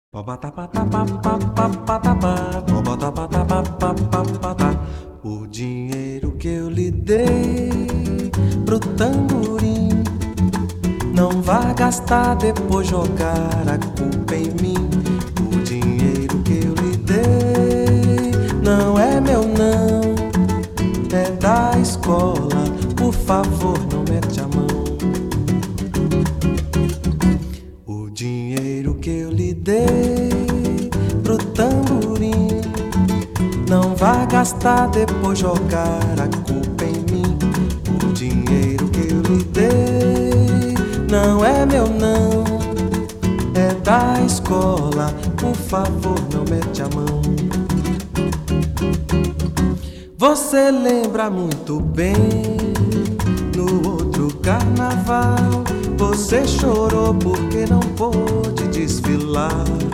O dinheiro que eu lhe dei pro tamborim, não vá gastar, depois jogar a culpa em mim. O dinheiro que eu lhe dei não é meu não, é da escola, por favor não mete a mão. O dinheiro que eu lhe dei pro tamborim, não vá gastar, depois jogar a culpa em mim. O dinheiro que eu lhe dei não é meu não, é da escola, por favor não mete a mão. Você lembra muito bem, no outro carnaval você chorou porque não pôde desfilar.